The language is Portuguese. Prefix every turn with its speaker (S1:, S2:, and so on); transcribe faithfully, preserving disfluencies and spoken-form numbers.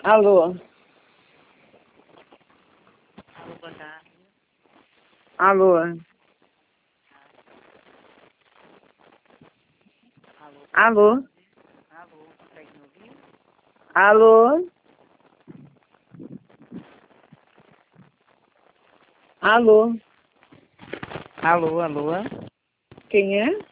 S1: Alô?
S2: Alô, boa tarde.
S1: Alô?
S2: Alô,
S1: Alô?
S2: alô, consegue me ouvir?
S1: Alô? Alô?
S2: Alô, alô.
S1: Quem é?